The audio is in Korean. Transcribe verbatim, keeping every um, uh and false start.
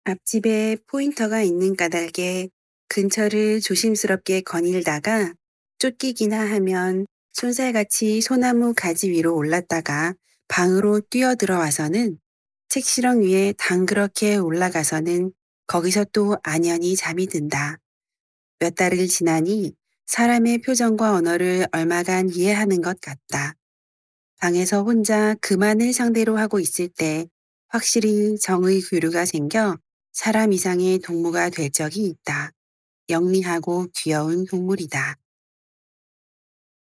앞집에 포인터가 있는 까닭에 근처를 조심스럽게 거닐다가 쫓기기나 하면 쏜살같이 소나무 가지 위로 올랐다가 방으로 뛰어들어와서는 책시렁 위에 당그렇게 올라가서는 거기서 또 안연히 잠이 든다. 몇 달을 지나니 사람의 표정과 언어를 얼마간 이해하는 것 같다. 방에서 혼자 그만을 상대로 하고 있을 때 확실히 정의 교류가 생겨 사람 이상의 동무가 될 적이 있다. 영리하고 귀여운 동물이다.